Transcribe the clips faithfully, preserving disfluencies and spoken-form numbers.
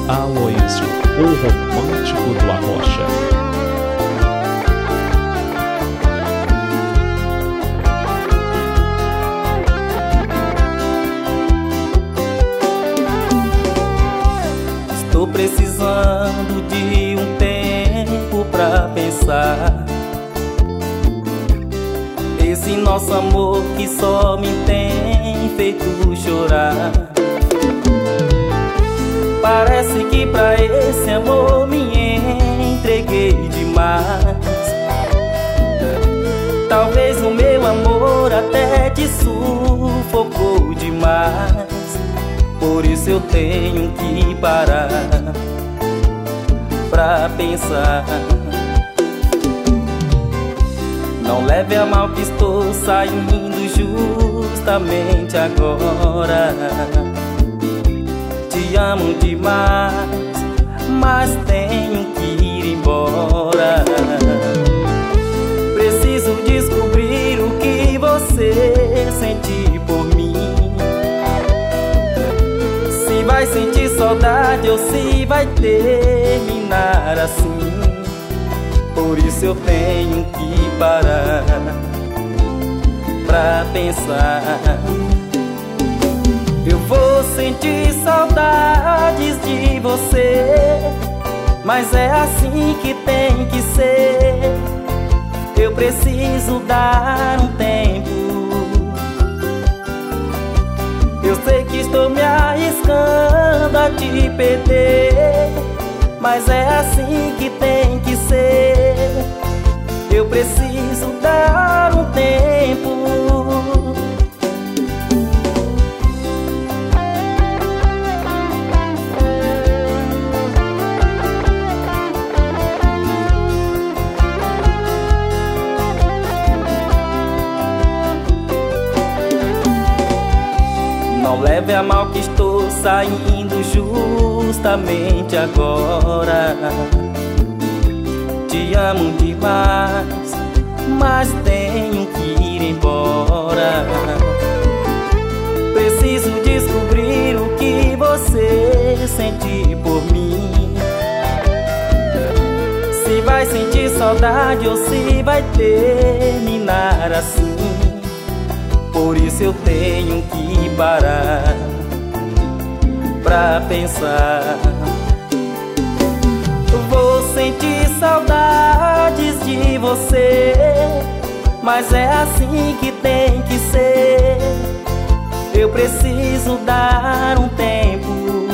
Aloísio, o romântico do Arrocha. Estou precisando de um tempo pra pensar. Esse nosso amor que só me tem feito chorar. Parece que pra esse amor me entreguei demais. Talvez o meu amor até te sufocou demais. Por isso eu tenho que parar pra pensar. Não leve a mal que estou saindo justamente agora. Te amo demais, mas tenho que ir embora. Preciso descobrir o que você sente por mim. Se vai sentir saudade ou se vai terminar assim. Por isso eu tenho que parar pra pensar. Eu vou sentir saudades de você, mas é assim que tem que ser. Eu preciso dar um tempo. Eu sei que estou me arriscando a te perder, mas é assim que tem que ser. Eu preciso dar um tempo. Não leve a mal que estou saindo justamente agora. Te amo demais, mas tenho que ir embora. Preciso descobrir o que você sente por mim. Se vai sentir saudade ou se vai terminar assim. Por isso eu tenho que parar pra pensar. Vou sentir saudades de você, mas é assim que tem que ser. Eu preciso dar um tempo.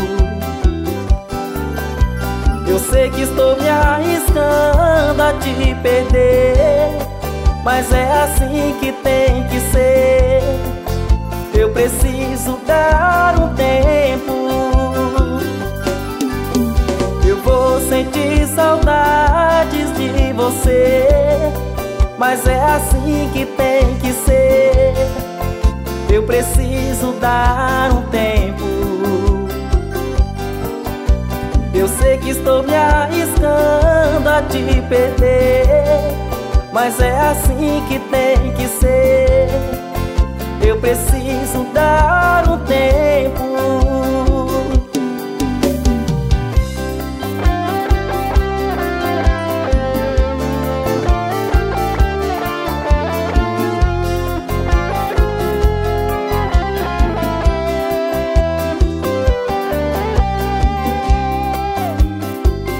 Eu sei que estou me arriscando a te perder, mas é assim que tem que ser. Eu preciso dar um tempo. Eu vou sentir saudades de você, mas é assim que tem que ser. Eu preciso dar um tempo. Eu sei que estou me arriscando a te perder, mas é assim que tem que ser. Eu preciso dar